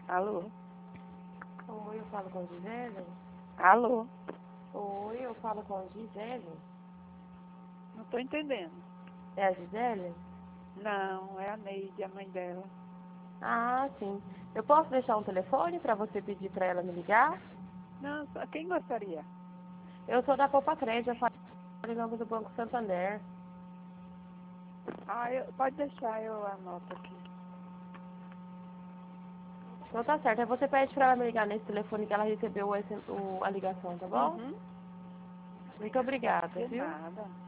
Alô? Oi, eu falo com a Gisele? Alô? Oi, eu falo com a Gisele? Não estou entendendo. É a Gisele? Não, é a Neide, a mãe dela. Ah, sim. Eu posso deixar um telefone para você pedir para ela me ligar? Não, quem gostaria? Eu sou da Poupa Crédito, eu falo em nome do Banco Santander. Pode deixar, eu anoto aqui. Então tá certo. Aí você pede para ela me ligar nesse telefone que ela recebeu a ligação, tá bom? Uhum, Muito obrigada, de viu? nada.